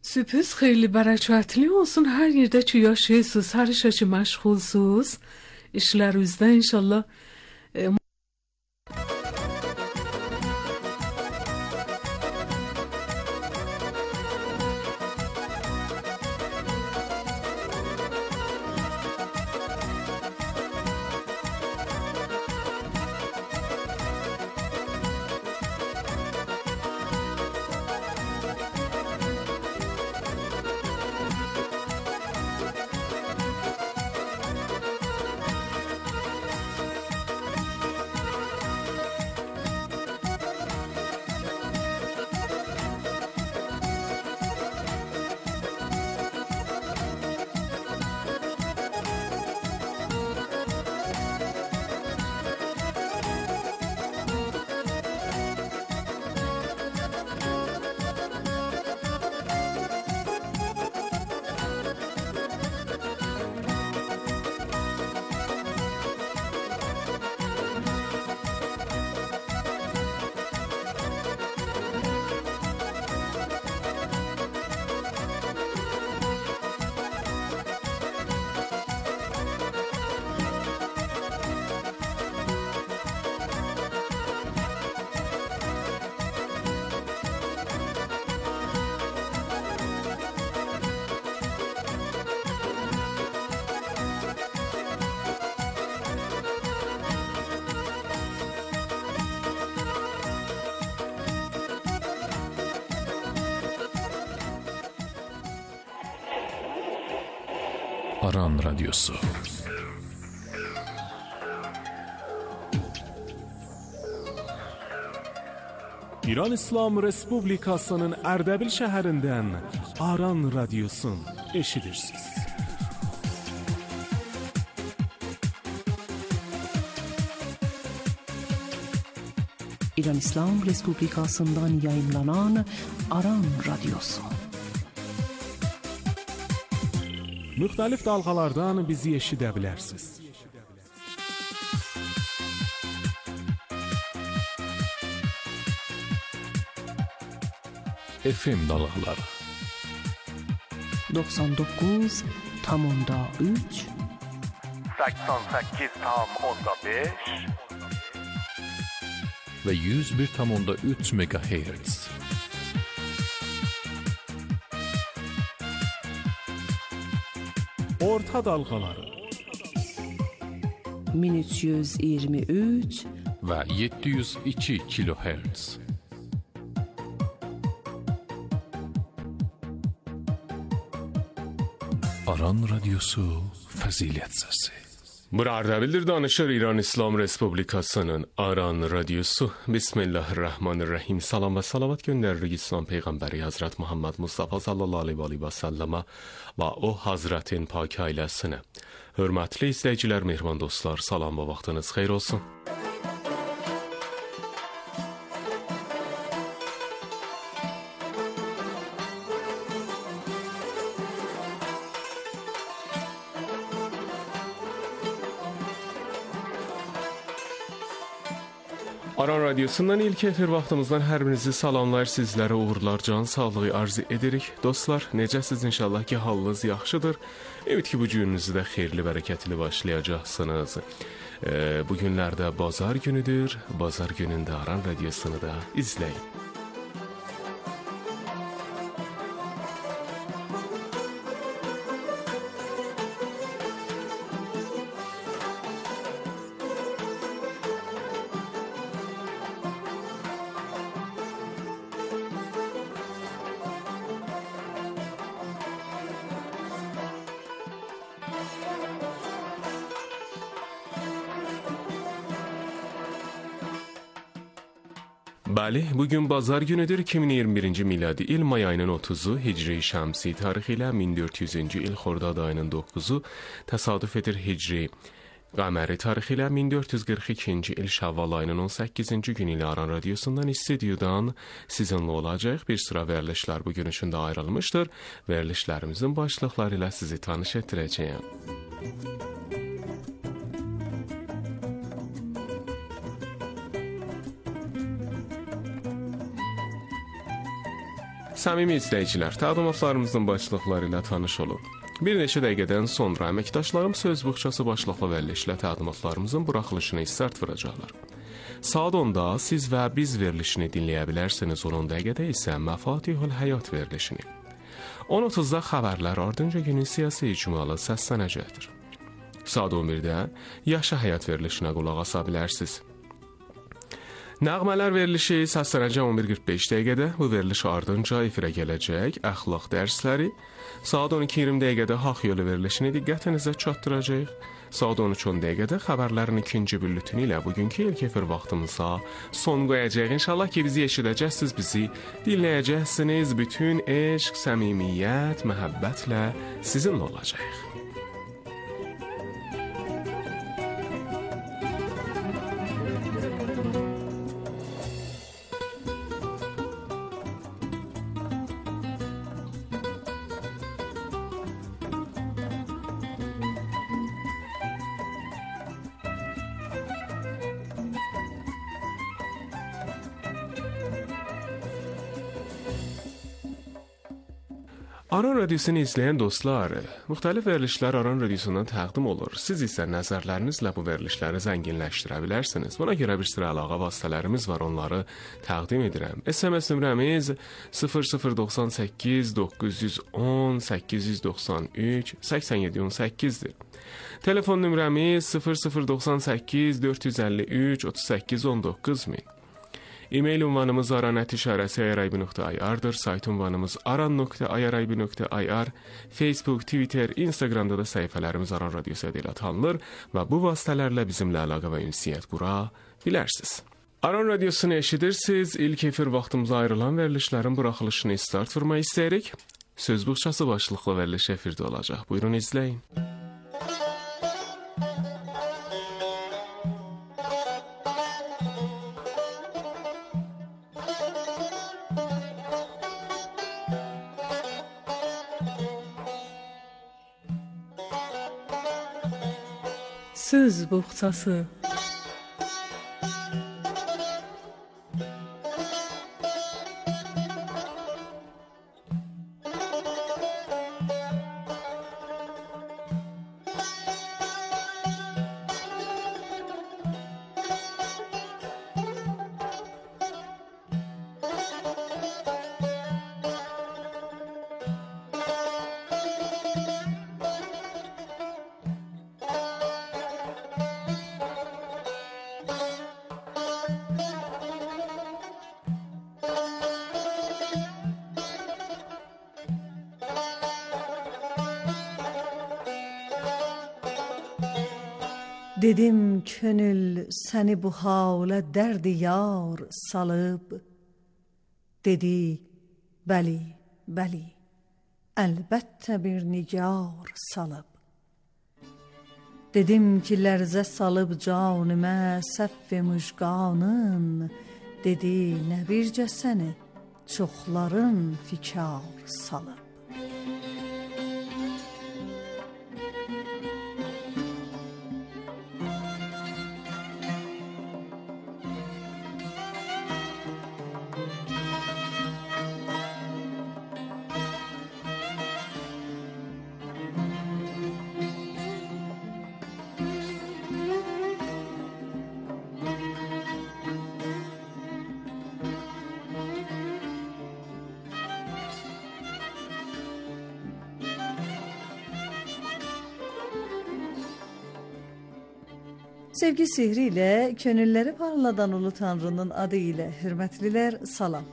Sürpriz xeyli bərəkətli olsun hər yerdə ki yaşayırsınız, hər işə ki məşğulsuz, işlərinizdə inşallah. Aran Radyosu. İran İslam Respublikasının Ərdəbil şəhərindən Aran Radyosun eşidirsiniz. İran İslam Respublikasından yayınlanan Aran Radyosu. Müxtəlif dalğalardan bizi eşidə bilərsiniz. FM dalğaları 99.3 88.5 ve 101.3 MHz. Orta dalğaları 1323 ve 702 kHz. Aran Radyosu Fəzilət Səsi. Bura Ərdəbildir danışır İran İslam Respublikasının Aran Radyosu. Bismillahirrahmanirrahim. Salam və salavat göndəririk İslam Peyğəmbəri Hazret Muhammed Mustafa sallallahu aleyhi və səlləmə və o Hazretin pak ailəsinə. Hörmətli izləyicilər, mehriban dostlar, salam və vaxtınız xeyir olsun. Aran Radyosu'ndan ilk efir vaxtımızdan hər birinizi salamlar, sizlərə uğurlar, can sağlığı arzu edirik. Dostlar, necəsiz? İnşallah ki halınız yaxşıdır. Evet ki bu gününüzü də xeyirli, bərəkətli başlayacaqsınız. Bu günlərdə bazar günüdür. Bazar günündə Aran Radyosunu da izləyin. Bəli, bugün bazar günüdür. 2021-ci miladi il may ayının 30-u, Hicri Şəmsi tarixi ilə 1400-cü il Xordad ayının 9-u təsadüf edir Hicri Qəməri tarixi ilə 1442-ci il Şəvval ayının 18-ci günü ilə Aran Radyosu'ndan istudiodan sizinle olacaq bir sıra verilişlər bugün üçün də ayrılmışdır. Verilişlərimizin başlıqları ilə sizi tanış etdirəcəyəm. Səmimi izləyicilər, təqdimatlarımızın başlıqları ilə tanış olun. Bir neçə dəqiqədən sonra əməkdaşlarım söz buxçası başlıqlı verilişlə təqdimatlarımızın buraxılışını start vuracaqlar. Saat 10-da siz və biz verilişini dinləyə bilərsiniz, 10 dəqiqədə isə Məfatihul Həyat verilişini. 10:30-da xəbərlər, ardınca günün siyasi icmalı səslənəcəkdir. Saat 11-də Yaşa Həyat verilişinə qulaq asa bilərsiniz. Nəğmələr verilişi səslənəcək 11:45 dəqiqədə. Bu veriliş ardınca efirə gələcək əxlaq dərsləri. Saat 12:20 dəqiqədə Haqq Yolu verilişini diqqətinizə çatdıracağıq. Saat 13:10 dəqiqədə xəbərlərin ikinci bülletini ilə bugünkü ilk efir vaxtımıza son qoyacağıq. İnşallah ki, bizi eşidəcəksiniz, bizi dinləyəcəksiniz. Bütün eşq, səmimiyyət, məhəbbətlə sizinlə olacaq. Aran Radiosunu izləyən dostlar, müxtəlif verilişlər Aran Radiosundan təqdim olur. Siz isə nəzərlərinizlə bu verilişləri zənginləşdirə bilərsiniz. Buna görə bir sıra əlaqə vasitələrimiz var, onları təqdim edirəm. SMS nömrəmiz 0098 910 893 8718-dir. Telefon nömrəmiz 0098 453 38 19000. E-mail ünvanımız aran@irib.ir-dir. Sayt ünvanımız aran.irib.ir. Facebook, Twitter, Instagramda da səhifələrimiz Aran Radiosu ilə tanınır və bu vasitələrlə bizimlə əlaqə və ünsiyyət qura bilərsiniz. Aran Radiosunu eşidirsiniz. İlk efir vaxtımıza ayrılan verilişlərin buraxılışını start vurmaq istəyirik. Söz buxçası başlıqlı veriliş efirdə olacaq. Buyurun izləyin. Söz buxçası. Dedim könül səni bu halə dərdi yar salıb. Dedi bəli, bəli, əlbəttə bir nigar salıb. Dedim ki lərzə salıb canimə səff-i mujqanın. Dedi nə bircə səni çoxların fikar salıb. Sevgi sihri ilə könülləri parladan Ulu Tanrının adı ilə hörmətlilər, salam.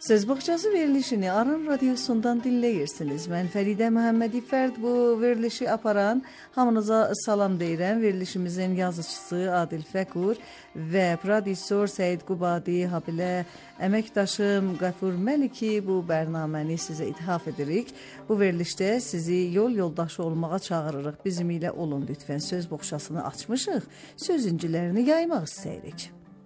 Söz Boğçası verilişini Aran Radyosu'ndan dinləyirsiniz. Mən Fəridə Məhəmməd İfərd bu verilişi aparan, hamınıza salam deyirəm. Verilişimizin yazıcısı Adil Fəqur və prodüsor Səid Qubadi, habilə əməkdaşım Qəfur Məliki bu bərnaməni sizə ithaf edirik. Bu verilişdə sizi yoldaşı olmağa çağırırıq. Bizim ilə olun lütfən. Söz Boğçasını açmışıq. Söz incilərini yaymaq istəyirik.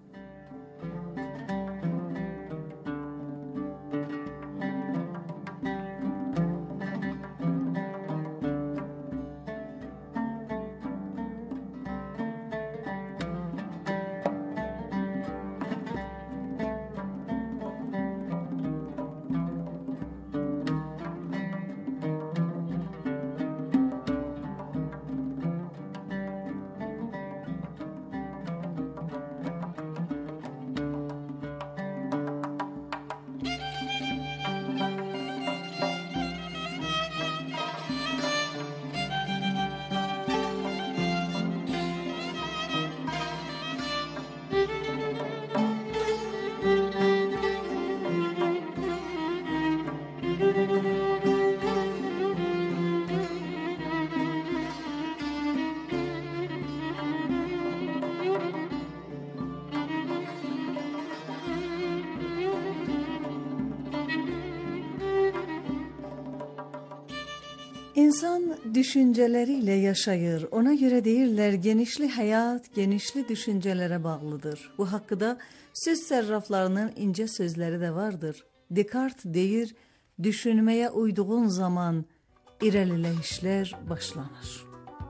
İnsan düşüncəleriyle yaşayır. Ona göre deyirlər, genişli həyat, genişli düşüncələrə bağlıdır. Bu haqqında söz sərraflarının incə sözləri də vardır. Descartes deyir, düşünməyə uyduğun zaman irəliləyişlər başlanır.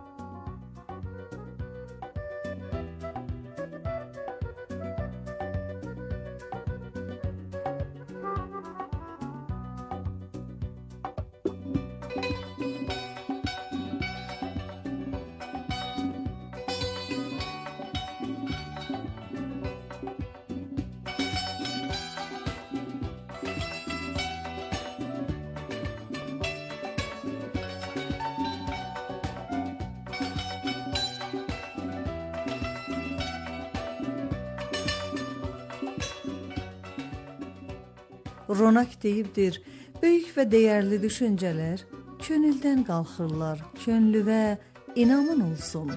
Ronak deyibdir, böyük və dəyərli düşüncələr könüldən qalxırlar, könlüvə inamın olsun.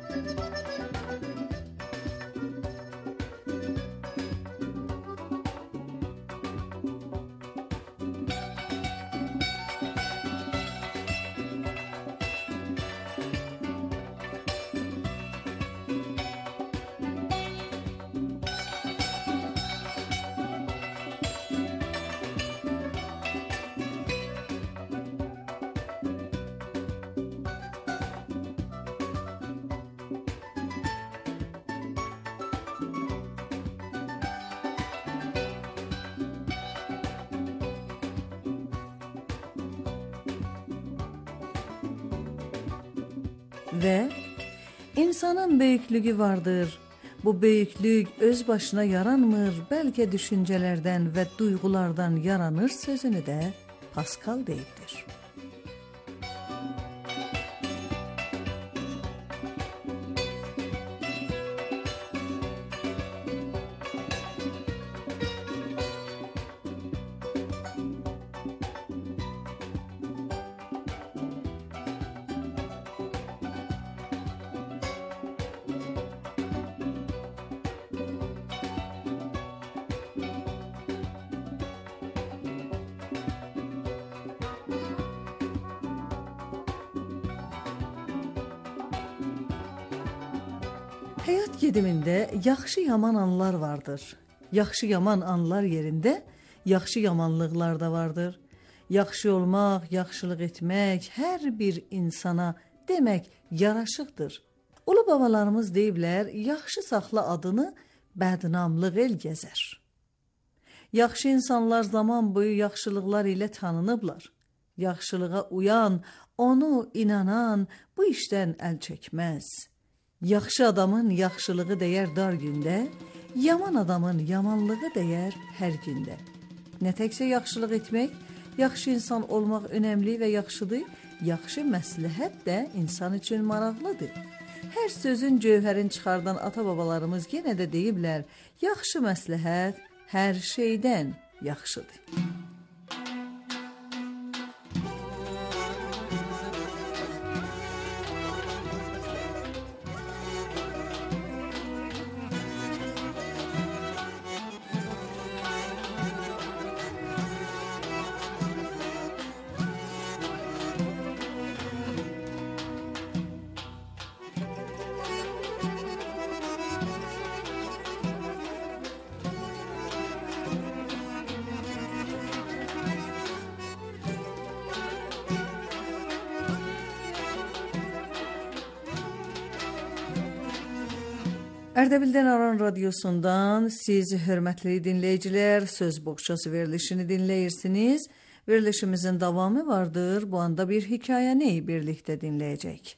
Və insanın böyüklüğü vardır. Bu böyüklük öz başına yaranmır, bəlkə düşüncələrdən və duyğulardan yaranır sözünü də Pascal deyibdir. Həyat gedimində yaxşı-yaman anlar vardır. Yaxşı-yaman anlar yerində yaxşı-yamanlıqlar da vardır. Yaxşı olmaq, yaxşılıq etmək hər bir insana demək yaraşıqdır. Ulu babalarımız deyiblər, yaxşı saxla adını bədnamlıq el gəzər. Yaxşı insanlar zaman boyu yaxşılıqlar ilə tanınıblar. Yaxşılığa uyan, onu inanan bu işdən əl çəkməz. Yaxşı adamın yaxşılığı dəyər dar gündə, yaman adamın yamanlığı dəyər hər gündə. Nə təkcə yaxşılıq etmək, yaxşı insan olmaq önəmli və yaxşıdır, yaxşı məsləhət də insan üçün maraqlıdır. Hər sözün cövhərin çıxardan ata-babalarımız yenə də deyiblər, yaxşı məsləhət hər şeydən yaxşıdır. Ərdəbildən Aran Radiosundan siz hörmətli dinləyicilər söz boğçası verilişini dinləyirsiniz. Verilişimizin davamı vardır. Bu anda bir hekayəni birlikdə dinləyəcək.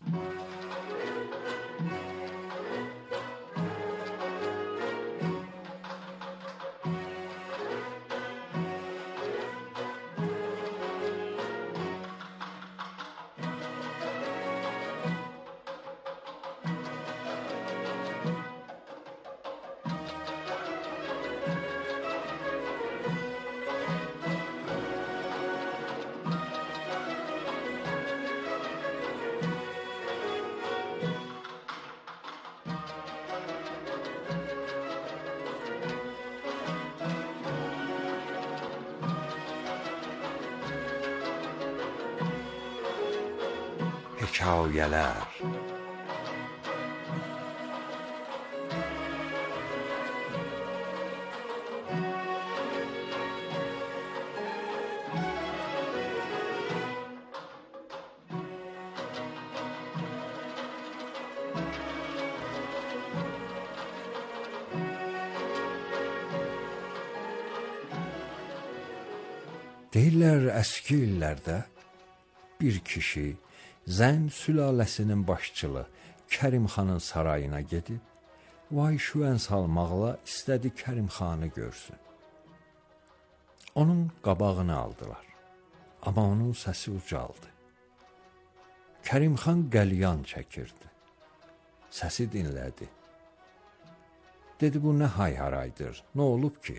Hekayələr. Deyirlər əski illərdə bir kişi Zəng sülaləsinin başçılı Kərim xanın sarayına gedib, vay-şüvən salmaqla istədi Kərim xanı görsün. Onun qabağını aldılar, amma onun səsi ucaldı. Kərim xan qəlyan çəkirdi, səsi dinlədi. Dedi, bu nə hay-haraydır, nə olub ki?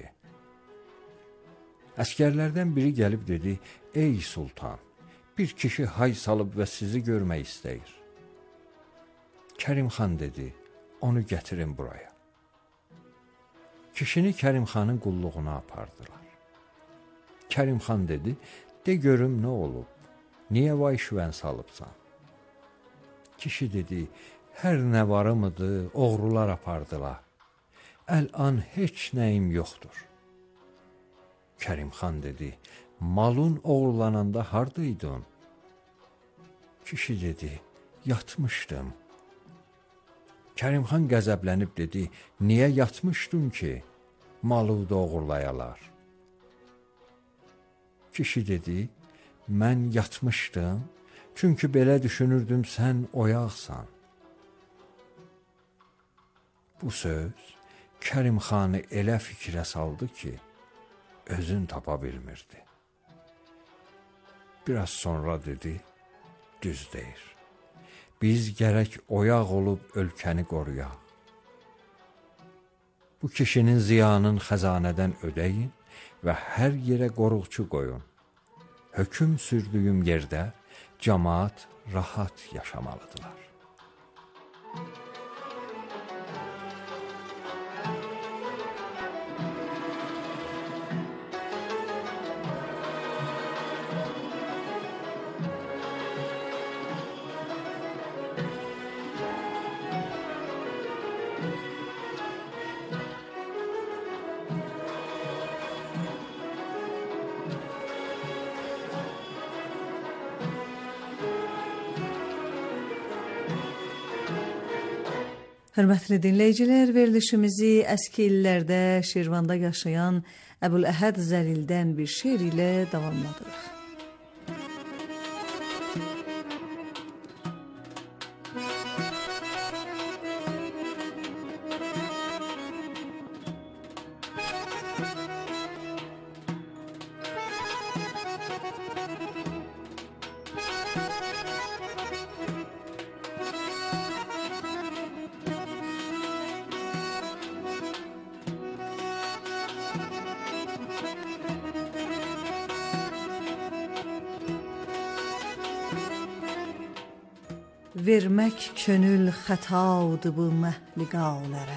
Əskərlərdən biri gəlib dedi, ey sultan, bir kişi hay salıb və sizi görmək istəyir. Kərim xan dedi, onu gətirin buraya. Kişini Kərim xanın qulluğuna apardılar. Kərim xan dedi, de görüm nə olub, niyə vay-şüvən salıbsan? Kişi dedi, hər nə varımıdır, oğrular apardılar. Əl-an heç nəyim yoxdur. Kərim xan dedi, malın oğurlananda hardaydın? Kişi dedi, yatmışdım. Kərim xan qəzəblənib dedi, niyə yatmışdın ki, malı da oğurlayalar? Kişi dedi, mən yatmışdım, çünki belə düşünürdüm sən oyaqsan. Bu söz Kərim xanı elə fikrə saldı ki, özün tapa bilmirdi. Biraz sonra dedi, düz deyir. Biz gərək oyaq olub ölkəni qoruyaq. Bu kişinin ziyanın xəzanədən ödəyin və hər yerə qoruqçu qoyun. Hökm sürdüyüm yerdə cəmaat rahat yaşamalıdırlar. Hörmətli dinləyicilər, verilişimizi əski illərdə Şirvanda yaşayan Əbul-Əhəd Zəlildən bir şeir ilə davamladırıq. vermək könül xətadır bu məhliqalərə.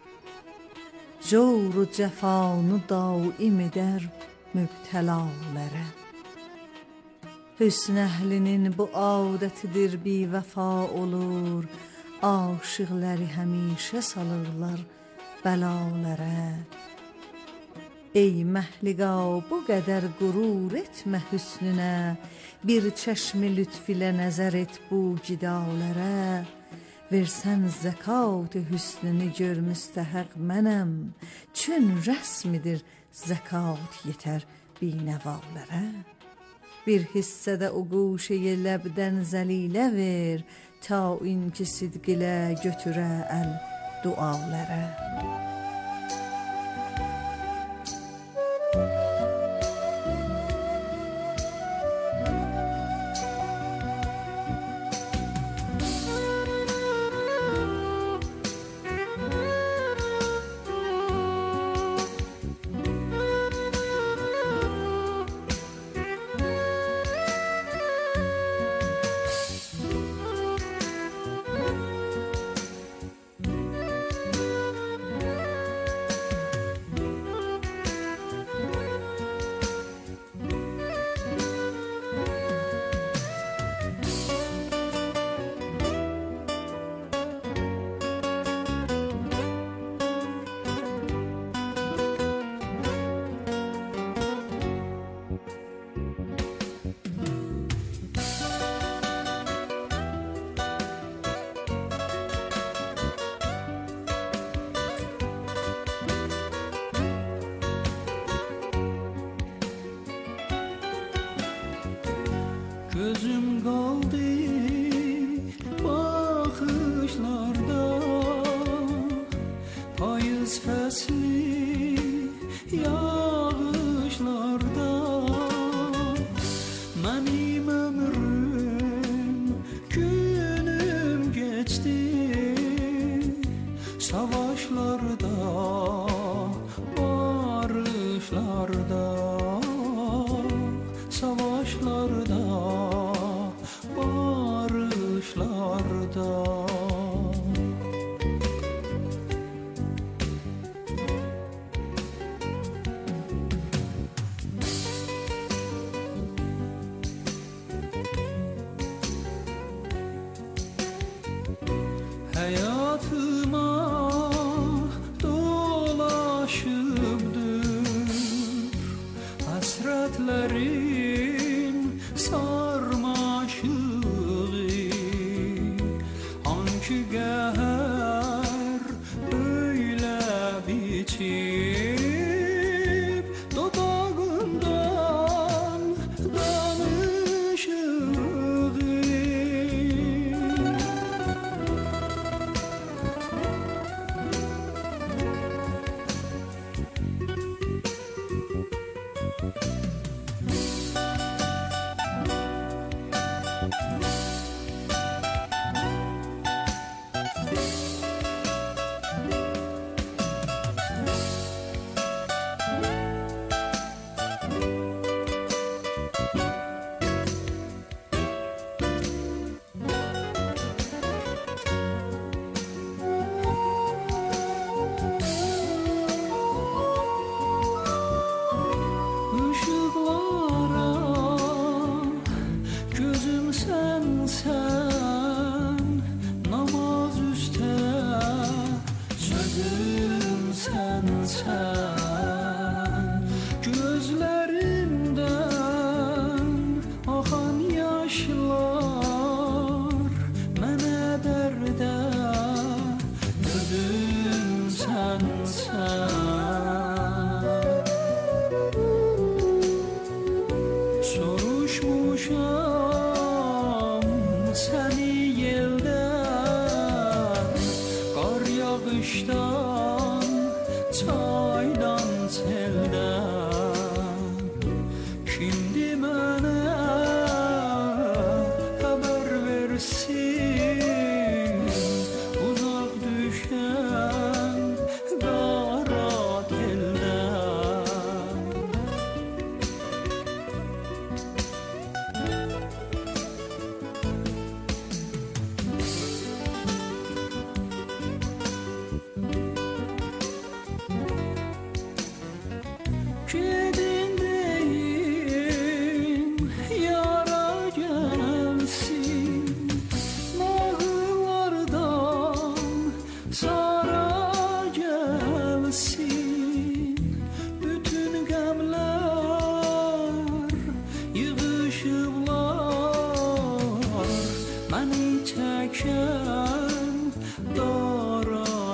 Cavru cəfanı daim edər mübtəlalərə. Hüsn əhlinin bu adətidir bi vəfa olur, aşıqları həmişə salırlar bəlalərə. Ey məhliqa bu qədər qürur etmə hüsnünə, bir çeşmi lütf ilə nəzər et bu gidalərə. Versən zəkat hüsnünü gör müstəhəq mənəm, çün rəsmidir zəkat yetər binəvalərə. Bir hissədə o quşəyə ləbdən zəlilə ver, ta inki sidq ilə götürə əl dualərə. Gözüm kaldı bakışlarda, payız fesli yağışlarda. Benim ömrüm günüm geçti savaşlarda, barışlarda, savaşlarda, barışlarda. Hayatıma dolaşıpdır hasretlerin sarmaşığı. Hangi gəhər öyle biçip dodağından danışığı. Işıklara gözüm sen, namaz üstte sözüm sen. Gözlerimden akan yaşlar mənə dərdə, gözüm sen. Soruşmuşam səni yeldən, qar yağışdan, çaydan, seldən. Şimdi mənə xəbər versin, uzaq düşən qara teldən. منی çeken dara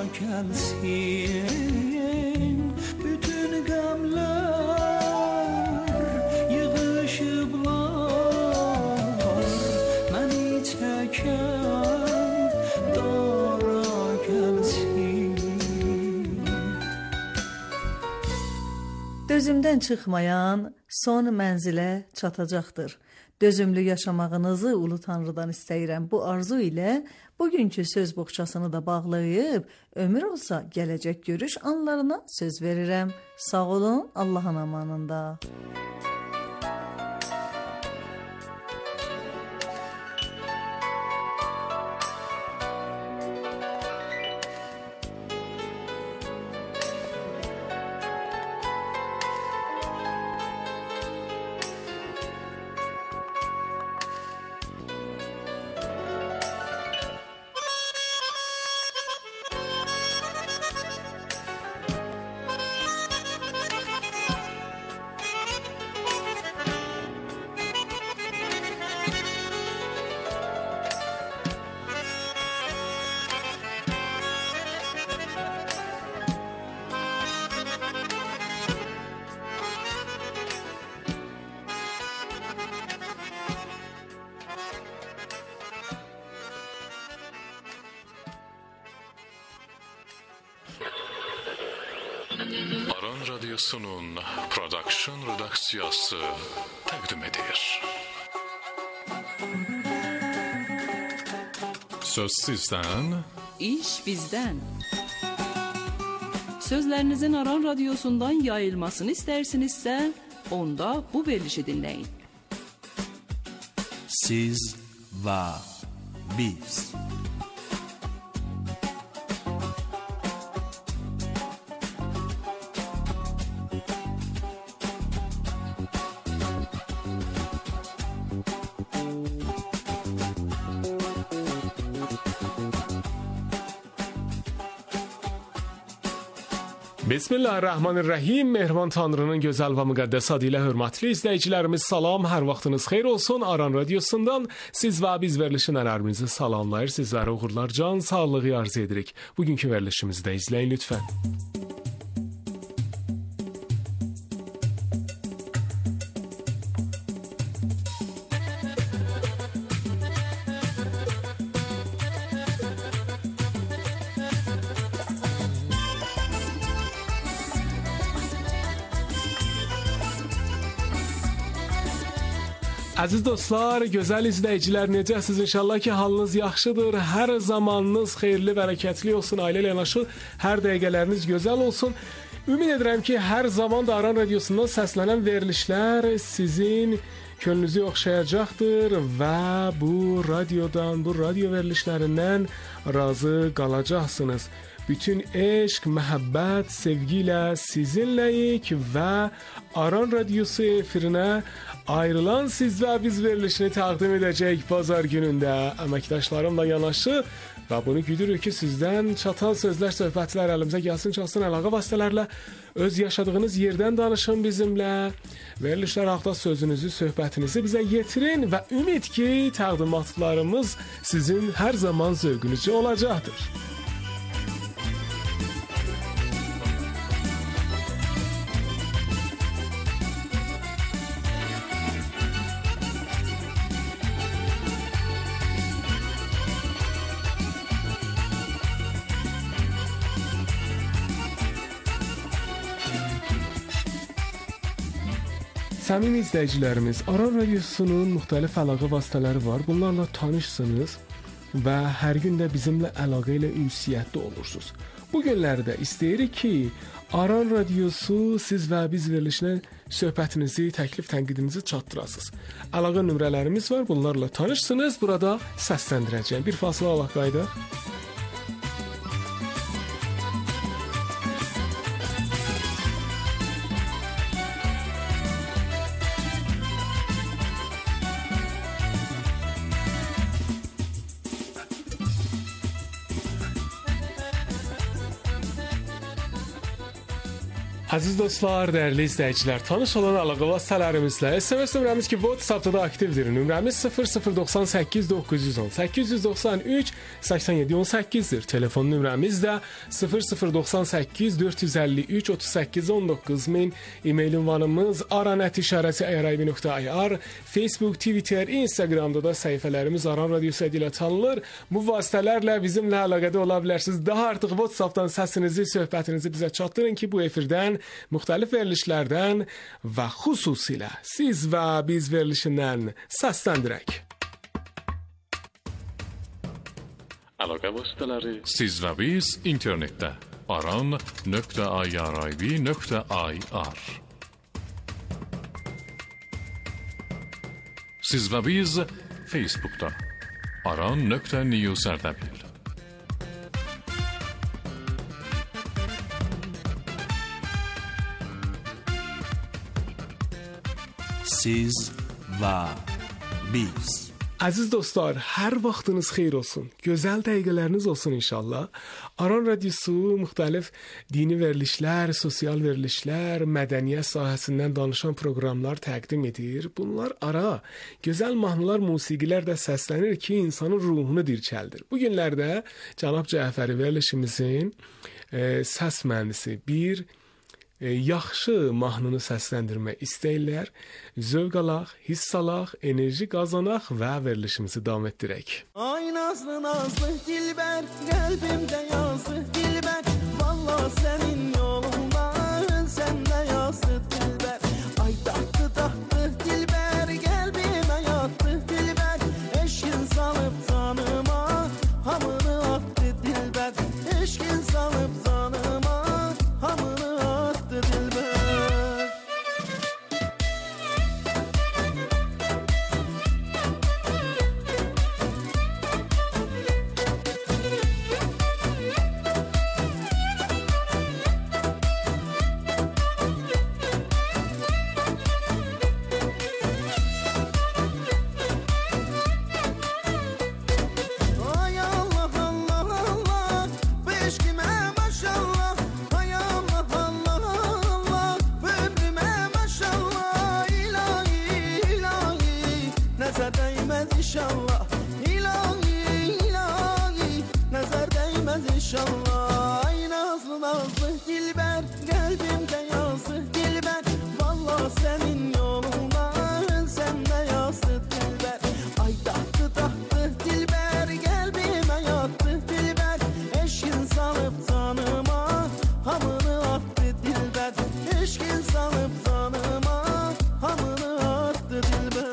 gelsin. Bütün gamlar yığışıblar, منی çeken dara gelsin. Dözümdən çıxmayan son mənzilə çatacaqdır. Dözümlü yaşamağınızı Ulu Tanrıdan istəyirəm. Bu arzu ilə bugünkü söz boğçasını da bağlayıb, ömür olsa gələcək görüş anlarına söz verirəm. Sağ olun, Allahın amanında. Aran Radyosu'nun Production Redaksiyası təqdim edir. Söz sizdən, İş bizdən. Sözlərinizin Aran Radyosu'ndan yayılmasını istərsinizsə, onda bu verilişi dinləyin. Siz və biz. Bismillahirrahmanirrahim. Mehriban Tanrının gözəl və müqəddəs adı ilə hörmətli izləyicilərimiz, salam, hər vaxtınız xeyir olsun. Aran Radyosu'ndan siz və biz verilişin ənərimizi salamlayır, sizlərə uğurlar, can sağlığı arzu edirik. Bugünkü verilişimizi də izləyin lütfən. Əziz dostlar, gözəl izləyicilər, necəsiz? İnşallah ki, halınız yaxşıdır. Hər zamanınız xeyirli, bərəkətli olsun. Ailə ilə yanaşı hər dəqiqələriniz gözəl olsun. Ümid edirəm ki, hər zaman da Aran Radyosu'ndan səslənən verilişlər sizin könlünüzü oxşayacaqdır və bu radiodan, bu radio verilişlərindən razı qalacaqsınız. Bütün eşq, məhəbbət, sevgi ilə sizinləyik və Aran Radyosu efirinə ayrılan siz və biz verilişini təqdim edəcək bazar günündə əməkdaşlarımla yanaşı və bunu güdürük ki, sizdən çatan sözlər, söhbətlər əlimizə gəlsin, çalsın, əlaqə vasitələrlə öz yaşadığınız yerdən danışın bizimlə. Verilişlər haqda sözünüzü, söhbətinizi bizə yetirin və ümid ki, təqdimatlarımız sizin hər zaman zövqünüzcə olacaqdır. Səmimi izləyicilərimiz, Aran Radyosu'nun müxtəlif əlaqə vasitələri var. Bunlarla tanışsınız və hər gün də bizimlə əlaqə ilə ünsiyyətdə olursunuz. Bu günlərdə istəyirik ki, Aran Radyosu siz və biz verilişinə söhbətinizi, təklif, tənqidinizi çatdırasınız. Əlaqə nömrələrimiz var, bunlarla tanışsınız. Burada səsləndirəcəyim. Bir fasilə alaq qayda. Aziz dostlar, dəyərli izləyicilər, tanış olan əlaqə vasitələrimizlə SMS nömrəmiz ki, WhatsApp-da da aktivdir. Nömrəmiz 0098 910 893 87 18-dir. Telefon nömrəmiz də 0098 453 38 19 min. E-mail ünvanımız aran@irib.ir. Facebook, Twitter, Instagramda da səhifələrimiz Aran Radiosu ilə tanınır. Bu vasitələrlə bizimlə əlaqədə ola bilərsiniz. Daha artıq WhatsApp-dan səsinizi, söhbətinizi bizə çatdırın ki, bu efirdən müxtəlif verilişlərdən və xüsusilə siz və biz verilişindən səsləndirək. Əlaqə vasitələri siz və biz internetdə aran.irib.ir. Siz və biz Facebook'da aran.news.ardabil. Siz və biz. Əziz dostlar, hər vaxtınız xeyir olsun. Gözəl dəqiqələriniz olsun inşallah. Aran Radiosu müxtəlif dini verilişlər, sosial verilişlər, mədəniyyət sahəsindən danışan proqramlar təqdim edir. Bunlar ara gözəl mahnılar, musiqilər də səslənir ki, insanın ruhunu dirçəldir. Bu günlərdə Cənab Cəfəri verilişimizin səs mühəndisi bir yaxşı mahnını səsləndirmək istəyirlər. Zövq alaq, hiss alaq, enerji qazanaq və verilişimizi davam etdirək. Ay nazlı nazlı dilbər, qəlbimdə yazdı dilbər. Vallahi sənin yolundan səndə yazdı dilbər. Ay taxtı taxtı dilbər, qəlbimə yatdı dilbər. Eşkin salıb canıma, hamını attı dilbər. Eşkin salıb canıma, hamını attı dilbər. Ay Allah Allah Allah, bu eşkime maşallah. Ay Allah Allah Allah, bu ömrüme maşallah. İlahi ilahi, nazar değmez inşallah. İlahi ilahi, nazar değmez inşallah. Ay nazlı nazlı dilber, kalbimde yazdı dilber. Vallahi senin yolundan sende yazdı dilber. Ay tahtı tahtı dilber, kalbime yattı dilber. Eşkin salıp canıma, hamını attı dilber. Eşkin salıp canıma, hamını attı dilber.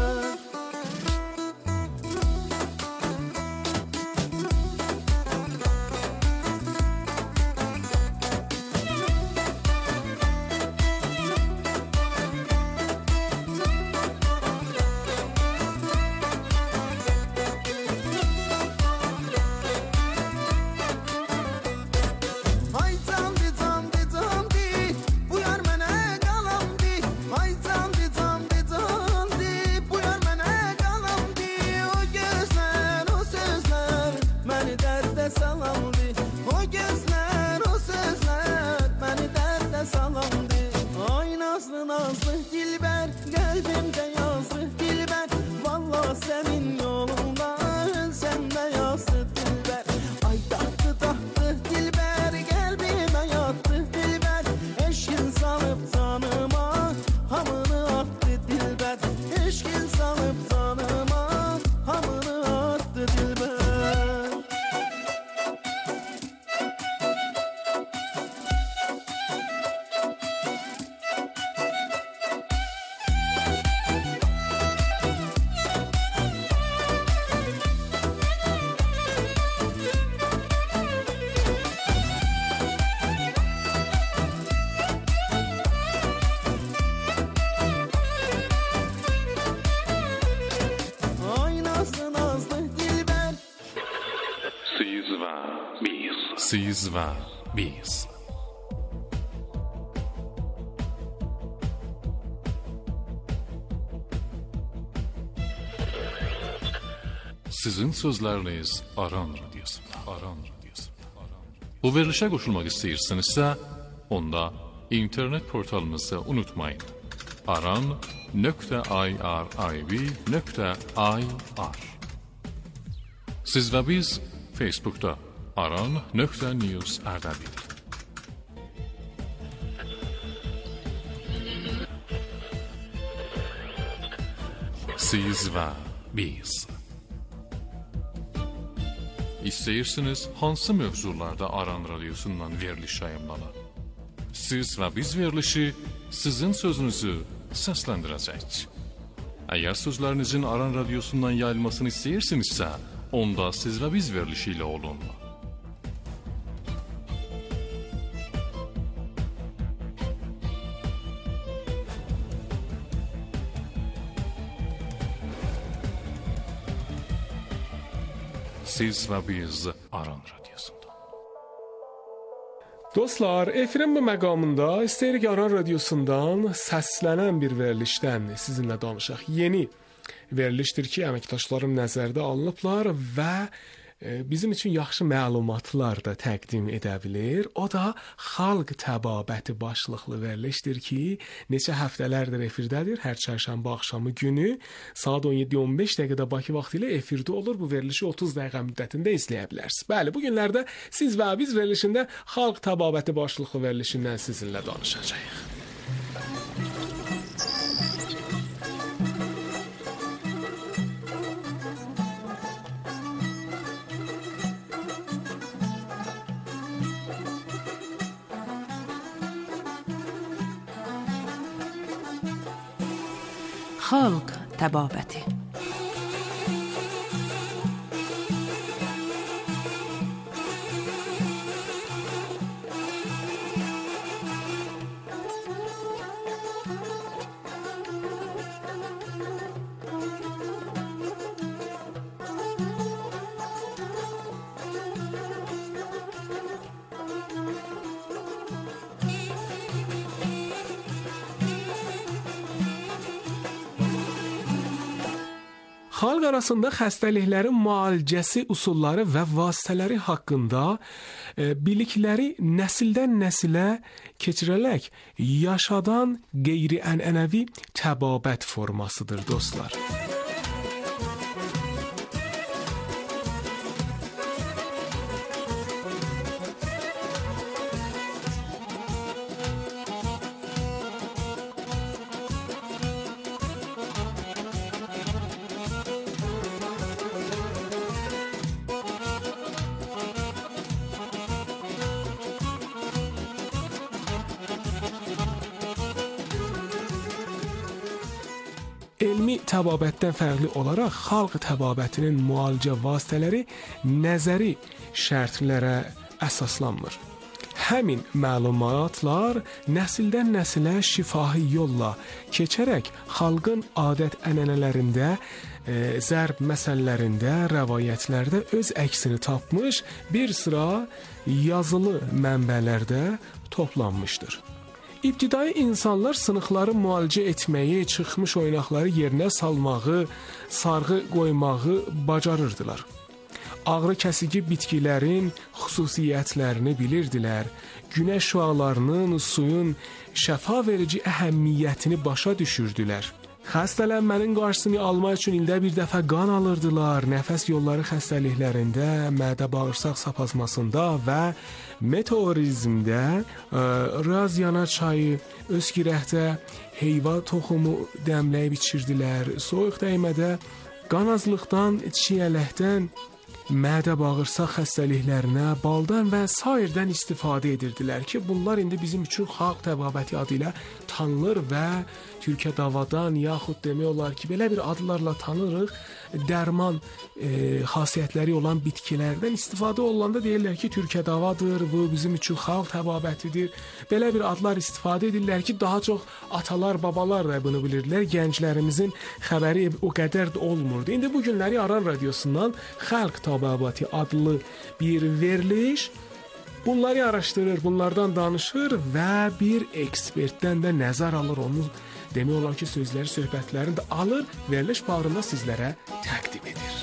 Ay candı candı candı, bu yar mənə qalandı. Ay candı candı candı, bu yar mənə qalandı. O gözlər, o sözlər məni dərdə salandı. O gözlər, o sözlər məni dərdə salandı. Ay nazlı nazlı dilbər, qəlbimdə yazdı dilbər. Vallahi sənin yolundan səndə yazdı dilbər. Ay taxtı taxtı dilbər, qəlbimə yatdı dilbər. Eşkin salıb canıma, hamını attı dilbər. Eşkin salıb canıma, hamını attı dilbər. Ay nazlı nazlı dilber. Siz və biz. Siz və biz. Sizin sözləriniz Aran Radiosu'da. Aran Radiosu'da. Bu verilişə qoşulmaq istəyirsinizsə, onda internet portalımızı unutmayın. aran.irib.ir Siz ve biz Facebook'ta aran.news Erdebil. Siz ve biz. İsteyirsiniz hansı mövzularda Aran Radyosu'ndan veriliş yayımlanır? Siz ve biz verilişi sizin sözünüzü seslendirəcək. Eğer sözlerinizin Aran Radyosu'ndan yayılmasını isteyirsinizse, onda siz ve biz verilişiyle olun. Siz ve biz Aran Radyosu'nda. Dostlar, efirin bu məqamında istəyirik Aran Radyosundan səslənən bir verilişdən sizinlə danışaq. Yeni verilişdir ki, əməkdaşlarım nəzərdə alınıblar və bizim üçün yaxşı məlumatlar da təqdim edə bilir. O da Xalq Təbabəti başlıqlı verilişdir ki, neçə həftələrdir efirdədir. Hər çərşənbə axşamı günü saat 17:15 dəqiqədə Bakı vaxtı ilə efirdə olur. Bu verilişi 30 dəqiqə müddətində izləyə bilərsiniz. Bəli, bu günlərdə siz və biz verilişində Xalq Təbabəti başlıqlı verilişindən sizinlə danışacağıq. Xalq Təbabəti. Xalq arasında xəstəliklərin müalicəsi üsulları və vasitələri haqqında bilikləri nəsildən nəsilə keçirərək yaşadan qeyri-ənənəvi təbabət formasıdır dostlar. Elmi təbabətdən fərqli olaraq xalq təbabətinin müalicə vasitələri nəzəri şərtlərə əsaslanmır. Həmin məlumatlar nəsildən nəsilə şifahi yolla keçərək xalqın adət-ənənələrində, zərb məsələlərində, rəvayətlərdə öz əksini tapmış bir sıra yazılı mənbələrdə toplanmışdır. İbtidai insanlar sınıqları müalicə etməyi, çıxmış oynaqları yerinə salmağı, sarğı qoymağı bacarırdılar. Ağrı kəsici bitkilərin xüsusiyyətlərini bilirdilər. Günəş şüalarının, suyun şəfa verici əhəmiyyətini başa düşürdülər. Xəstələnmənin qarşısını almaq üçün ildə bir dəfə qan alırdılar. Nəfəs yolları xəstəliklərində, mədə-bağırsaq sapazmasında və meteorizmdə razyana çayı, öskirəhdə heyva toxumu dəmləyib içirdilər. Soyuq dəymədə qan azlıqdan, çiyələkdən, mədə-bağırsaq xəstəliklərinə, baldan və sairdən istifadə edirdilər ki, bunlar indi bizim üçün xalq təbabəti adı ilə tanınır və Türkiyə davadan yaxud demək olar ki, belə bir adlarla tanırıq. Dərman xasiyyətləri olan bitkilərdən istifadə olunanda deyirlər ki, Türkiyə davadır, bu bizim üçün xalq təbabətidir. Belə bir adlar istifadə edirlər ki, daha çox atalar, babalar da bunu bilirdilər. Gənclərimizin xəbəri o qədər də olmurdu. İndi bu günləri Aran Radiosundan Xalq Təbabəti adlı bir veriliş bunları araşdırır, bunlardan danışır və bir ekspertdən də nəzər alır, onun demək olar ki, sözləri, söhbətlərini də alır, veriliş bağrında sizlərə təqdim edir.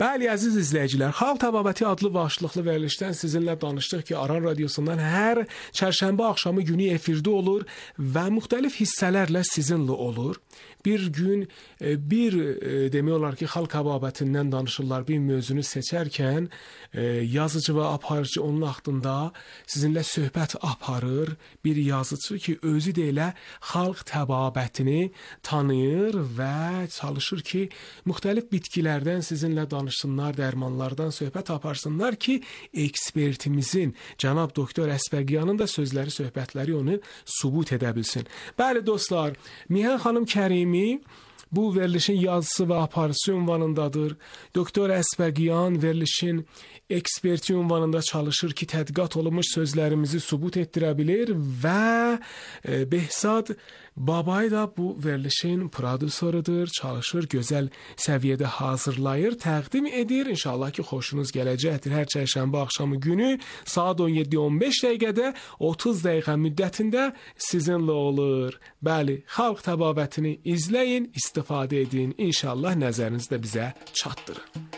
Bəli, əziz izləyicilər, Xalq Təbabəti adlı başlıqlı verilişdən sizinlə danışdıq ki, Aran Radiosundan hər çərşənbə axşamı günü efirdə olur və müxtəlif hissələrlə sizinlə olur. Bir gün demək olar ki, Xalq Təbabətindən danışırlar, bir mövzunu seçərkən yazıcı və aparıcı onun haqqında sizinlə söhbət aparır. Bir yazıcı ki, özü də elə Xalq Təbabətini tanıyır və çalışır ki, müxtəlif bitkilərdən sizinlə danışsınlar, dərmanlardan söhbət aparsınlar ki, ekspertimizin, cənab doktor Əsbəqiyanın da sözləri, söhbətləri onu sübut edə bilsin. Bəli dostlar, Mihan xanım Kərimi bu verilişin yazısı və aparıcısı ünvanındadır. Doktor Əsbəqiyan verilişin eksperti ünvanında çalışır ki, tədqiqat olunmuş sözlərimizi sübut etdirə bilir və Behzad Babay da bu verilişin prodüsörüdür, çalışır, gözəl səviyyədə hazırlayır, təqdim edir. İnşallah ki, xoşunuz gələcəkdir. Hər çərşənbə axşamı günü saat 17:15 dəqiqədə 30 dəqiqə müddətində sizinlə olur. Bəli, Xalq Təbabətini izləyin, istifadə edin. İnşallah nəzərinizi də bizə çatdırın.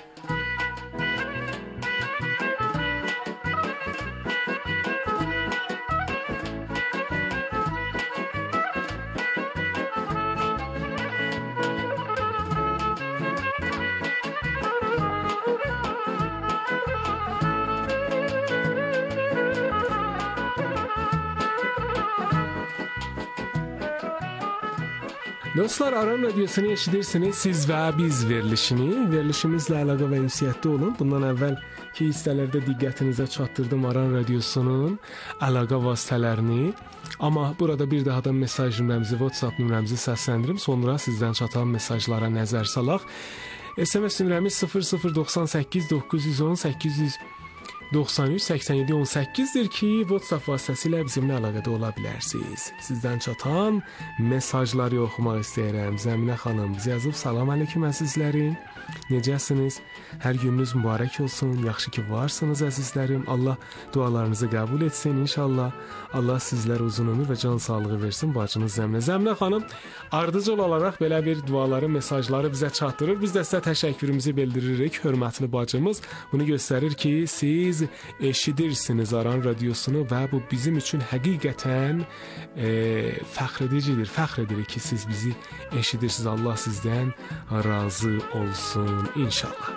Dostlar, Aran Radiosunu eşidirsiniz, siz və biz verilişini. Verilişimizlə əlaqə və ünsiyyətdə olun. Bundan əvvəlki hissələrdə diqqətinizə çatdırdım Aran Radiosunun əlaqə vasitələrini. Amma burada bir daha da mesaj nömrəmizi, WhatsApp nömrəmizi səsləndirim. Sonra sizdən çatan mesajlara nəzər salaq. SMS nömrəmiz 0098 910 893 87 18-dir ki, WhatsApp vasitəsilə bizimlə əlaqədə ola bilərsiniz. Sizdən çatan mesajları oxumaq istəyirəm. Zəminə xanım bizə yazıb, salam aleyküm əzizlərim. Necəsiniz? Hər gününüz mübarək olsun. Yaxşı ki varsınız əzizlərim. Allah dualarınızı qəbul etsin inşallah. Allah sizlərə uzun ömür və can sağlığı versin bacınız Zəminə. Zəminə xanım ardıcıl olaraq belə bir duaları, mesajları bizə çatdırır. Biz də sizə təşəkkürümüzü bildiririk. Hörmətli bacımız bunu göstərir ki, siz eşidirsiniz Aran Radiosunu və bu bizim üçün həqiqətən fəxr edicidir. Fəxr edirik ki, siz bizi eşidirsiniz. Allah sizdən razı olsun inşallah.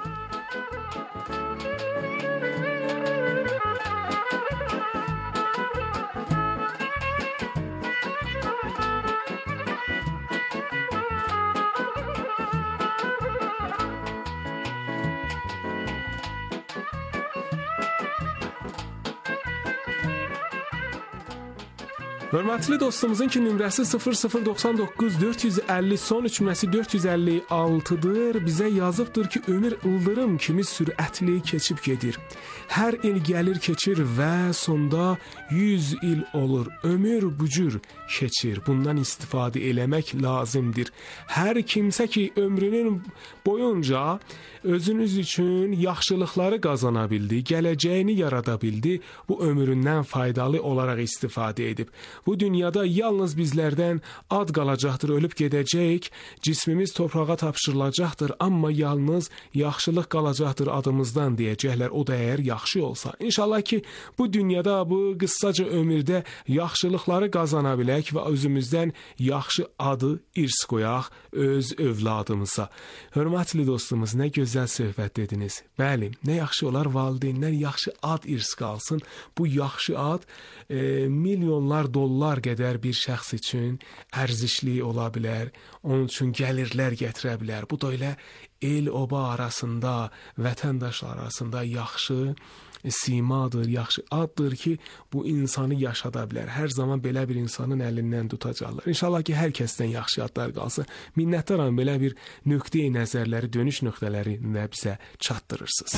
Hörmətli dostumuzun ki, nömrəsi 0099 450 son üçməsi 456-dır. Bizə yazıbdır ki, ömür ildırım kimi sürətli keçib gedir. Hər il gəlir keçir və sonda 100 il olur. Ömür bu cür keçir. Bundan istifadə eləmək lazımdır. Hər kimsə ki, ömrünün boyunca özünüz üçün yaxşılıqları qazana bildi, gələcəyini yarada bildi, bu ömründən faydalı olaraq istifadə edib. Bu dünyada yalnız bizlərdən ad qalacaqdır, ölüb gedəcəyik, cismimiz torpağa tapşırılacaqdır, amma yalnız yaxşılıq qalacaqdır adımızdan deyəcəklər, o da əgər yaxşı olsa. İnşallah ki, bu dünyada, bu qıssaca ömürdə yaxşılıqları qazana bilək və özümüzdən yaxşı adı irs qoyaq öz övladımıza. Hörmətli dostumuz, nə gözəl söhbət dediniz. Bəli, nə yaxşı olar valideynlər yaxşı ad irs qalsın. Bu yaxşı ad milyonlar dollar qədər bir şəxs üçün ərzişli ola bilər. Onun üçün gəlirlər gətirə bilər. Bu da elə el-oba arasında, vətəndaşlar arasında yaxşı simadır, yaxşı addır ki, bu insanı yaşada bilər. Hər zaman belə bir insanın əlindən tutacaqlar. İnşallah ki, hər kəsdən yaxşı adlar qalsın. Minnətdaram belə bir nöqteyi nəzərləri, dönüş nöqtələri bizə çatdırırsınız.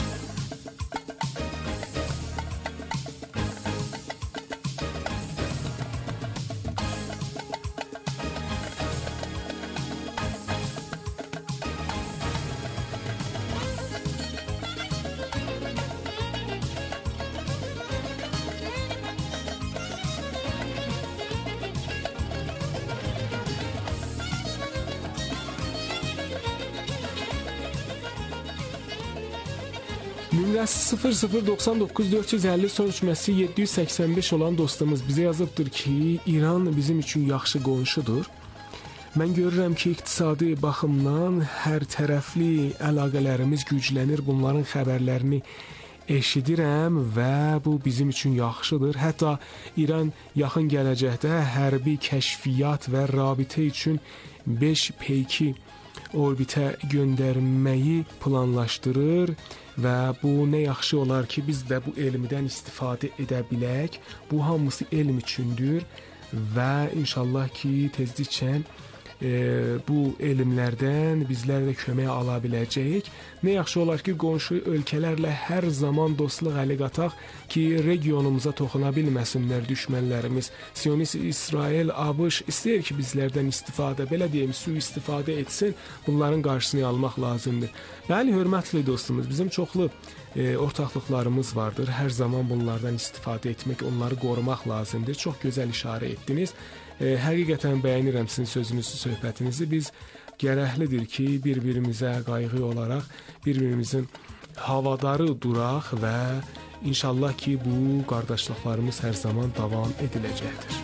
Nömrəsi 0099 450 son üçməsi 785 olan dostumuz bizə yazıbdır ki, İran bizim üçün yaxşı qonşudur. Mən görürəm ki, iqtisadi baxımdan hər tərəfli əlaqələrimiz güclənir. Bunların xəbərlərini eşidirəm və bu bizim üçün yaxşıdır. Hətta İran yaxın gələcəkdə hərbi kəşfiyyat və rabitə üçün 5 peyki orbitə göndərməyi planlaşdırır və bu nə yaxşı olar ki, biz də bu elmdən istifadə edə bilək. Bu hamısı elm üçündür və inşallah ki, tezliklə bu elmlərdən bizlər də kömək ala biləcəyik. Nə yaxşı olar ki, qonşu ölkələrlə hər zaman dostluq əli qataq ki, regionumuza toxuna bilməsinlər düşmənlərimiz. Sionist İsrail, ABŞ istəyir ki, bizlərdən istifadə, belə deyim, sui-istifadə etsin. Bunların qarşısını almaq lazımdır. Bəli, hörmətli dostumuz, bizim çoxlu ortaqlıqlarımız vardır. Hər zaman bunlardan istifadə etmək, onları qorumaq lazımdır. Çox gözəl işarə etdiniz. Həqiqətən bəyənirəm sizin sözünüzü, söhbətinizi. Biz gərəklidir ki, bir-birimizə qayğı olaraq bir-birimizin havadarı duraq və inşallah ki, bu qardaşlıqlarımız hər zaman davam ediləcəkdir.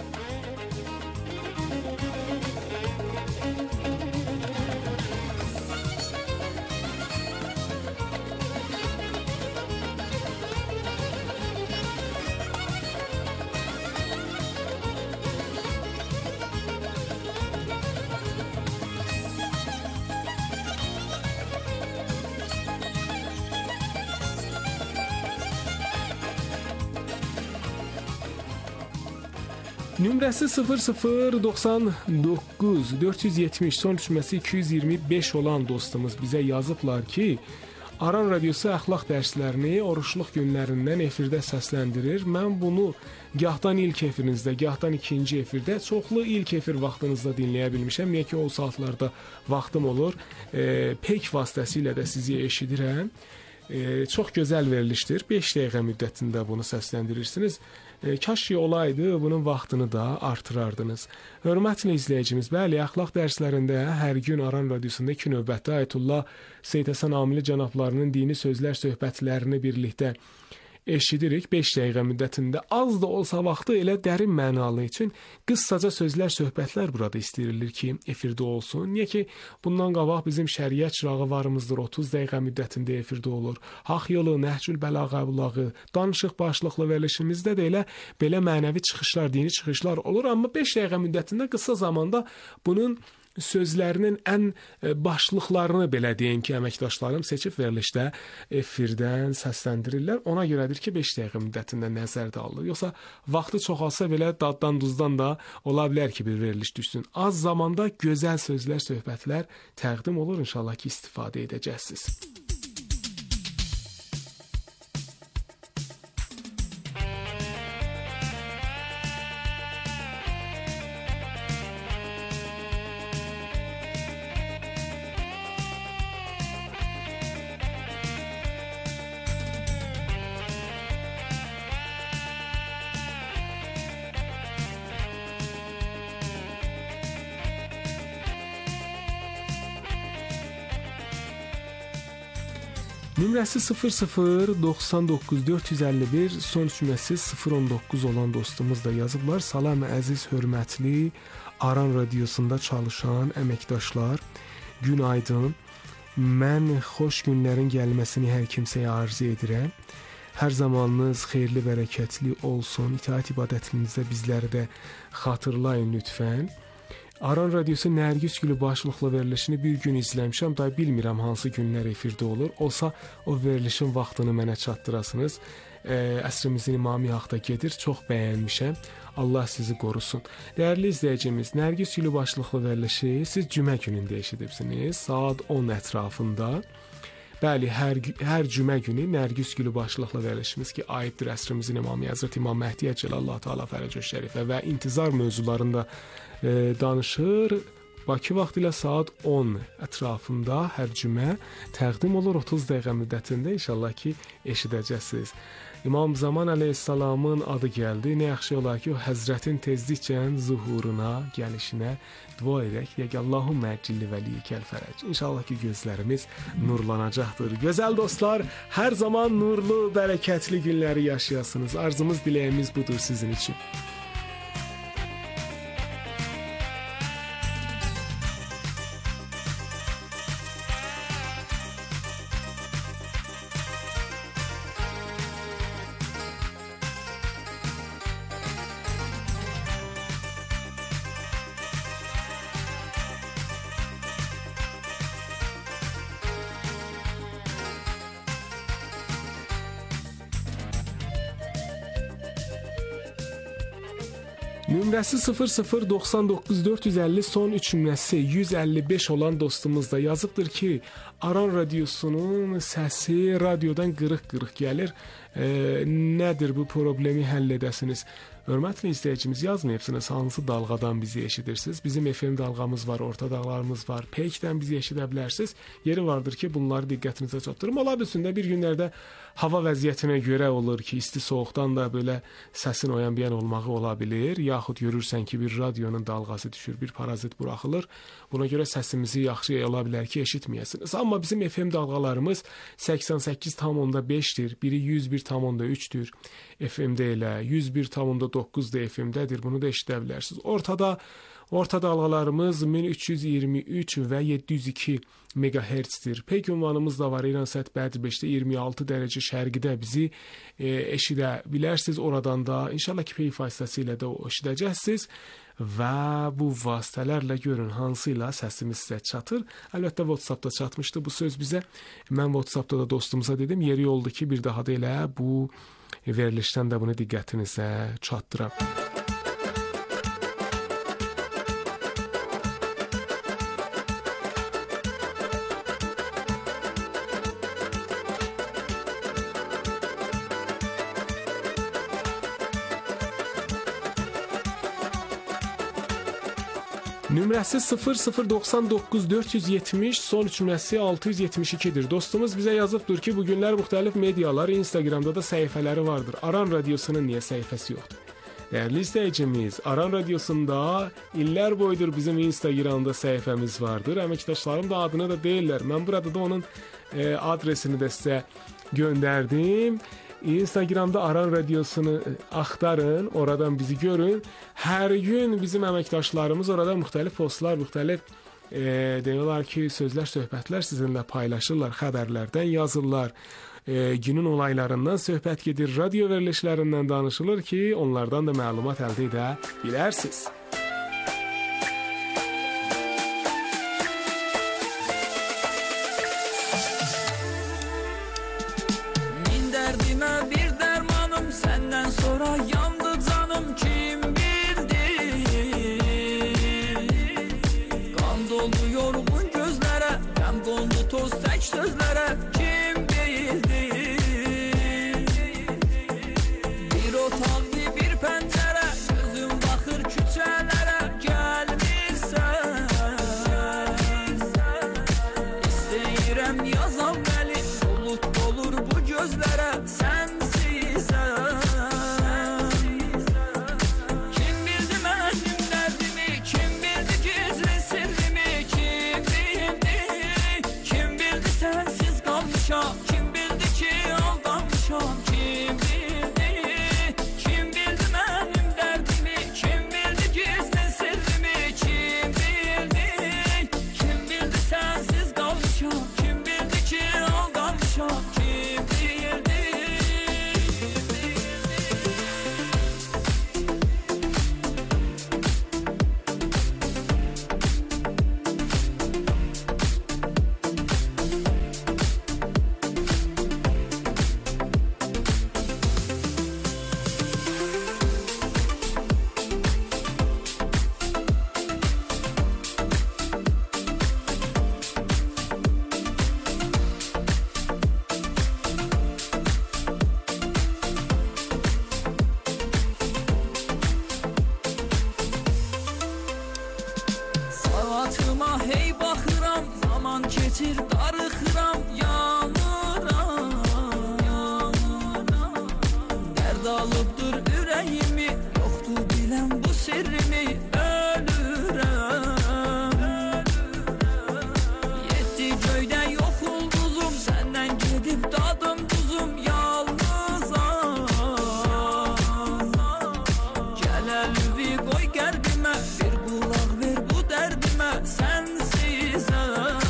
Nömrəsi 0099 470 son düşməsi 225 olan dostumuz bizə yazıblar ki, Aran Radiosu əxlaq dərslərini oruçluq günlərindən efirdə səsləndirir. Mən bunu gahdan ilk efirinizdə, gahdan ikinci efirdə, çoxlu ilk efir vaxtınızda dinləyə bilmişəm. Niyə ki, o saatlarda vaxtım olur. Peyk vasitəsilə də sizi eşidirəm. Çox gözəl verilişdir. 5 dəqiqə müddətində bunu səsləndirirsiniz. Kaş ki olaydı, bunun vaxtını da artırardınız. Hörmətli izləyicimiz, bəli, əxlaq dərslərində hər gün Aran Radiosunda 2 növbətdə Ayətullah Seyid Həsən Amili cənablarının dini sözlər söhbətlərini birlikdə eşidirik. 5 dəqiqə müddətində az da olsa vaxtı elə dərin mənalı üçün qıssaca sözlər, söhbətlər burada istəyilir ki, efirdə olsun. Niyə ki, bundan qabaq bizim şəriət çırağı varımızdır, 30 dəqiqə müddətində efirdə olur. Haq yolu, Nəhcül Bəlağa bulağı, danışıq başlıqlı verilişimizdə də elə belə mənəvi çıxışlar, dini çıxışlar olur. Amma 5 dəqiqə müddətində qısa zamanda bunun sözlərinin ən başlıqlarını, belə deyim ki, əməkdaşlarım seçib verilişdə efirdən səsləndirirlər. Ona görədir ki, 5 dəqiqə müddətində nəzərdə alınır. Yoxsa vaxtı çoxalsa belə daddan duzdan da ola bilər ki, bir veriliş düşsün. Az zamanda gözəl sözlər, söhbətlər təqdim olur. İnşallah ki, istifadə edəcəksiniz. Nömrəsi 0099 451 son cümləsi 019 olan dostumuz da yazıblar. Salam əziz, hörmətli Aran Radiosunda çalışan əməkdaşlar, günaydın. Mən xoş günlərin gəlməsini hər kimsəyə arzu edirəm. Hər zamanınız xeyirli, bərəkətli olsun. İtaət ibadətinizdə bizləri də xatırlayın lütfən. Aran Radiosu Nərgiz Gülü başlıqlı verilişini bir gün izləmişəm, da bilmirəm hansı günlər efirdə olur. Olsa o verilişin vaxtını mənə çatdırasınız. Əsrimizin imamı haqda gedir, çox bəyənmişəm. Allah sizi qorusun. Dəyərli izləyicimiz, Nərgiz Gülü başlıqlı verilişi siz cümə günündə eşidibsiniz, saat 10 ətrafında. Bəli, hər cümə günü Nərgiz Gülü başlıqlı verilişimiz ki, aiddir əsrimizin imamı Həzrət İmam Məhdiyə Cəlallahu Teala Fərəcə Şərifə və intizar mövzularında danışır. Bakı vaxtı ilə saat 10 ətrafında hər cümə təqdim olur 30 dəqiqə müddətində inşallah ki eşidəcəksiniz. İmam Zaman əleyhissalamın adı gəldi. Nə yaxşı olar ki o Həzrətin tezliklə zuhuruna, gəlişinə dua edək. Deyək Allahumma əcilli vəliykəl fərəc. İnşallah ki gözlərimiz nurlanacaqdır. Gözəl dostlar, hər zaman nurlu, bərəkətli günləri yaşayasınız. Arzumuz, diləyimiz budur sizin üçün. Nömrəsi 0099 450 son 3 nömrəsi 155 olan dostumuz da yazıbdır ki, Aran radiosunun səsi radiodan qırıq-qırıq gəlir. Nədir bu problemi həll edəsiniz? Hörmətli izləyicimiz, yazmayıbsınız hansı dalğadan bizi eşidirsiniz. Bizim FM dalğamız var, orta dalğalarımız var. Peykdən bizi eşidə bilərsiniz. Yeri vardır ki, bunları diqqətinizə çatdırım. Ola bilsin də bir günlərdə hava vəziyyətinə görə olur ki, isti soyuqdan da belə səsin oyan-biyan olmağı ola bilir. Yaxud görürsən ki, bir radionun dalğası düşür, bir parazit buraxılır. Buna görə səsimizi yaxşı ola bilər ki, eşitməyəsiniz. Amma bizim FM dalğalarımız 88,5-dir. Biri 101,3-dür. FM-də elə 101,9-da FM-dədir. Bunu da eşidə bilərsiniz. Orta dalğalarımız 1323 və 702 MHz-dir. Peyk ünvanımız da var. İran Sət Bədr 5-də 26 dərəcə şərqidə bizi eşidə bilərsiniz. Oradan da inşallah ki peyk vasitəsilə də eşidəcəksiniz. Və bu vasitələrlə görün hansı ilə səsimiz sizə çatır. Əlbəttə WhatsApp-da çatmışdı bu söz bizə. Mən WhatsApp-da da dostumuza dedim, yeri oldu ki bir daha da elə bu verilişdən də bunu diqqətinizə çatdıram. Nömrəsi 0099 470, son 3 nömrəsi 672-dir. Dostumuz bizə yazıbdır ki, bu günlər müxtəlif medialar, Instagramda da səhifələri vardır. Aran radiosunun niyə səhifəsi yoxdur? Dəyərli izləyicimiz, Aran radiosunda illər boyudur bizim Instagramda səhifəmiz vardır. Əməkdaşlarım da adını da deyirlər. Mən burada da onun adresini də sizə göndərdim. Instagramda Aran radiosunu axtarın, oradan bizi görün. Hər gün bizim əməkdaşlarımız orada müxtəlif postlar, müxtəlif deyiyorlar ki, sözlər, söhbətlər sizinlə paylaşırlar, xəbərlərdən yazırlar. Günün olaylarından söhbət gedir, radio verilişlərindən danışılır ki, onlardan da məlumat əldə edə bilərsiniz. Sonra yandı canım kim bildi. Qan doldu yorğun gözlərə, qəm qondu toz tək sözlərə kim bildi. Bir otaqdı bir pəncərə, gözüm baxır küçələrə gəlmirsən. İstəyirəm yazam bəli, bulut olur bu gözlərə sənsizəm. Kim bildi mənim dərdimi, kim bildi gizli sirrimi, kim zaman keçir darıxıram yanıram Dərd alıbdır ürəyimi yoxdur bilən bu sirrimi ölürəm Yetdi göydə yox ulduzum səndən gedib dadım duzum yalnızam Gəl əlüvi qoy qəlbimə bir qulaq ver bu dərdimə sənsizəm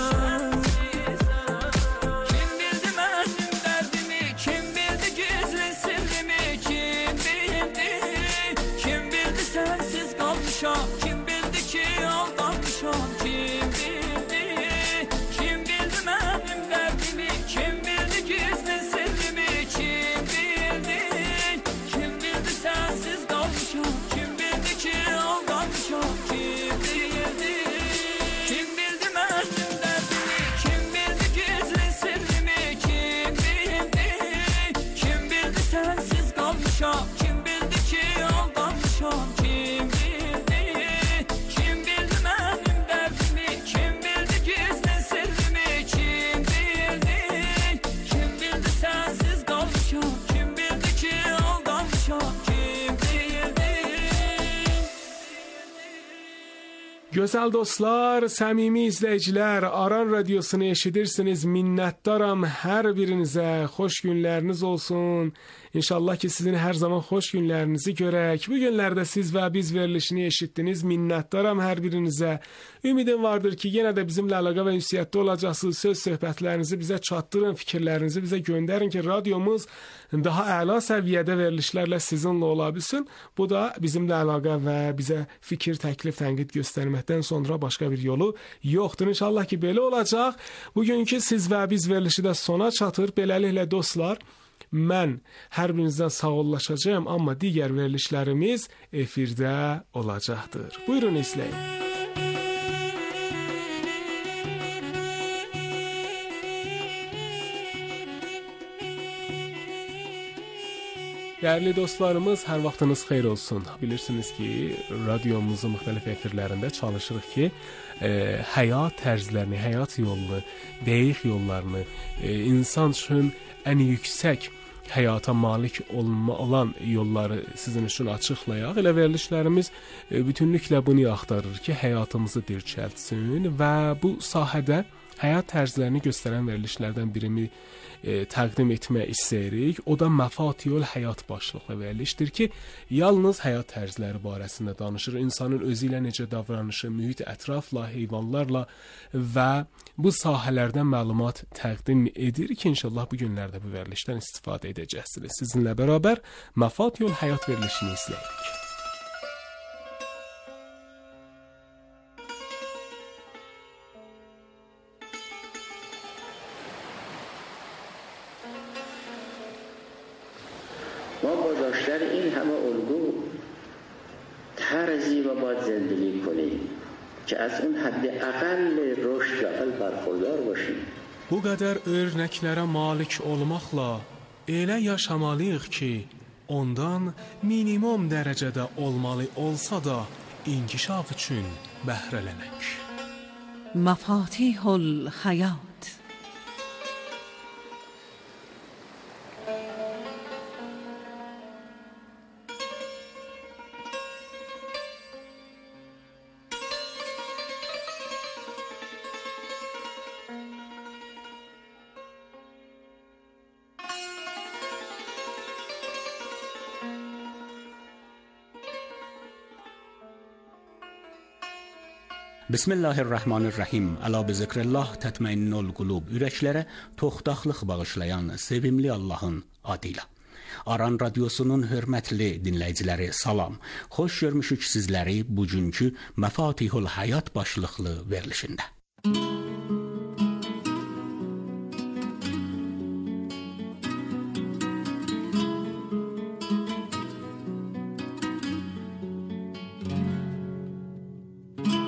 Kim bildi mənim dərdimi kim bildi gizli sirrimi kim bildi kim bildi sənsiz qalmışam kim bildi ki aldanmışam kim bildi kim bildi mənim dərdimi kim bildi gizli sirrimi kim bildi kim bildi sənsiz qalmışam kim bildi ki aldanmışam kim bildi kim bildi mənim dərdimi kim bildi gizli sirrimi kim bildi kim bildi sənsiz qalmışam kim bildi ki aldanmışam kim bildi kim bildi mənim dərdimi kim bildi gizli sirrimi kim bildi kim bildi sənsiz qalmışam kim bildi ki aldanmışam kim bildi Gözəl dostlar, səmimi izləyicilər, Aran Radiosunu eşidirsiniz. Minnətdaram hər birinizə. Xoş günləriniz olsun. İnşallah ki sizin hər zaman xoş günlərinizi görək. Bu günlərdə siz və biz verilişini eşitdiniz. Minnətdaram hər birinizə. Ümidim vardır ki yenə də bizimlə əlaqə və ünsiyyətdə olacaqsınız. Söz söhbətlərinizi bizə çatdırın, fikirlərinizi bizə göndərin ki radiomuz daha əla səviyyədə verilişlərlə sizinlə ola bilsin. Bu da bizimlə əlaqə və bizə fikir, təklif, tənqid göstərməkdən sonra başqa bir yolu yoxdur. İnşallah ki belə olacaq. Bugünkü siz və biz verilişi də sona çatır. Beləliklə dostlar, mən hər birinizdən sağollaşacağım, amma digər verilişlərimiz efirdə olacaqdır. Buyurun izləyin. Dəyərli dostlarımız, hər vaxtınız xeyir olsun. Bilirsiniz ki, radiomuzun müxtəlif efirlərində çalışırıq ki, həyat tərzlərini, həyat yolunu, dəqiq yollarını, insan üçün ən yüksək həyata malik olan yolları sizin üçün açıqlayaq. Elə verilişlərimiz bütünlüklə bunu axtarır ki, həyatımızı dirçəltsin və bu sahədə həyat tərzlərini göstərən verilişlərdən birini təqdim etmək istəyirik. O da Məfatihul Həyat başlıqlı verilişdir ki, yalnız həyat tərzləri barəsində danışır. İnsanın özü ilə necə davranışı, mühit, ətrafla, heyvanlarla və bu sahələrdən məlumat təqdim edir ki, inşallah bu günlərdə bu verilişdən istifadə edəcəksiniz. Sizinlə bərabər Məfatihul Həyat verilişini izləyirik. ما با داشتن این همه الگو طرزی و باید زندگی کنیم که از اون حد اقل رشد لااقل برخوردار باشیم. Bu qədər örnəklərə malik olmaqla elə yaşamalıyıq ki, ondan minimum dərəcədə olmalı olsa da inkişaf üçün bəhrələnək. Məfatihul Həyat. Bismillahirrahmanirrahim. Əla bi zikrillah tətməinnul qulub. Ürəklərə toxdaqlıq bağışlayan sevimli Allahın adıyla. Aran Radiosunun hörmətli dinləyiciləri salam. Xoş görmüşük sizləri bugünkü Məfatihul Həyat başlıqlı verilişində.